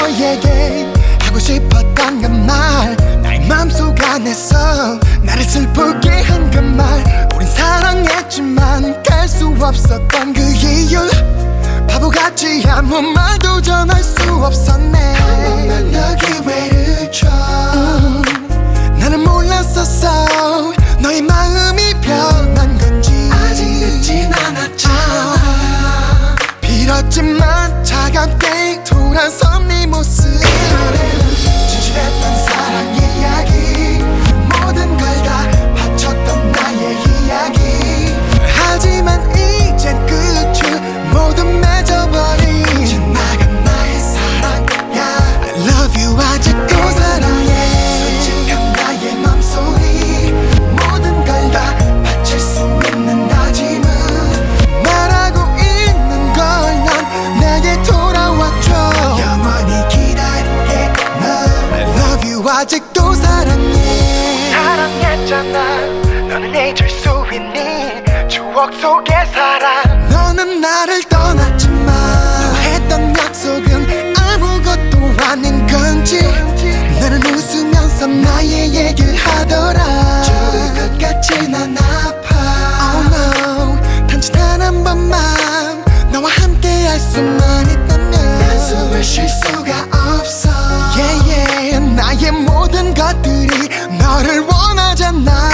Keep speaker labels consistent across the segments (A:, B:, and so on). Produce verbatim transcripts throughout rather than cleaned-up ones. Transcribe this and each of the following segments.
A: 너에게 하고 싶었던 그 말 나의 맘속 안에서 나를 슬프게 한 그 말 우린 사랑했지만 갈 수 없었던 그 이유 바보같이 아무 말도 전할 수 없었네 한 번만 더 기회를 줘 음, 나는 몰랐었어 너의 마음이 변한 건지 아직 늦진 않았잖아 빌었지만 차갑게 돌아선 네 모습 이 노래는 진실했던 사랑 이야기 모든 걸 다 바쳤던 나의 이야기 하지만 이젠 끝이 모두 맺어버린 지나간 나의 사랑야 I love you 아직도 사랑해 솔직한 나의 맘소리 모든 걸 다 바칠 수 있는 다짐은 말하고 있는 걸 난 내게 돌아와줘 영원히 기다릴게 너 I love you 아직도 사랑해 사랑했잖아 너는 잊을 수 있니 추억 속에 살아 너는 나를 떠났지만 너와 했던 약속은 아무것도 아닌 건지 나는 웃으면서 나의 얘기를 하더라 죽을 것 같이 난 아파 Oh no 단지 단 한 번만 너와 함께 할 수만 있다면 난 숨을 쉴 수가 없어 Yeah yeah 나의 모든 것들이 너를 원하잖아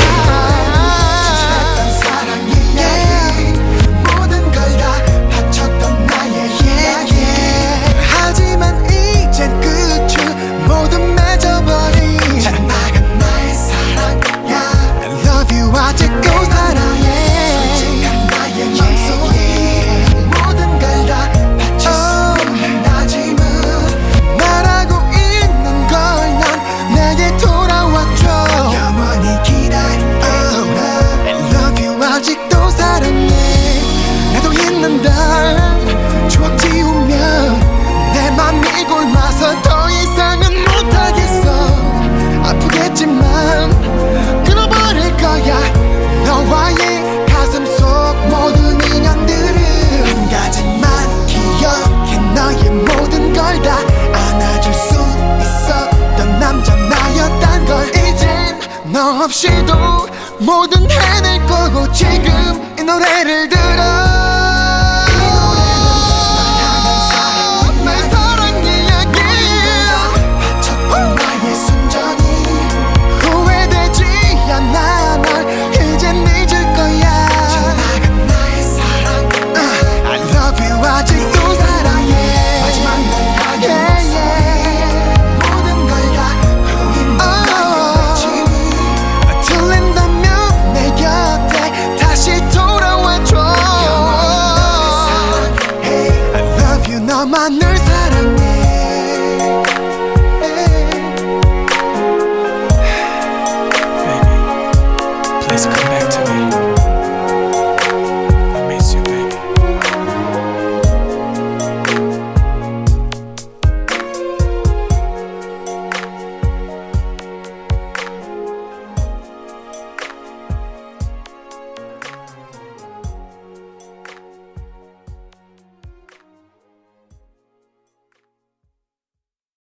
A: 진실했던 사랑 이야기 모든 걸 다 바쳤던 나의 이야기 하지만 이젠 끝이 모두 맺어버린 지나간 나의 사랑야 I love you 아직도 사랑해 솔직한 나의 맘소리 모든 걸 다 바칠 수 있는 다짐은 말하고 있는 걸 난 내게 돌아와줘 영원히 기다릴게 I love you 아직도 사랑해 나도 있는다 추억 지우면 내 맘이 골마서 더 이상은 못하겠어 아프겠지만 끊어버릴 거야 너와의 가슴 속 모든 인연들을 한 가지만 기억해 너의 모든 걸 다 안아줄 수 있었던 남자 나였단 걸 이젠 너 없이도 뭐든 해낼 거고 지금 이 노래를 들어 my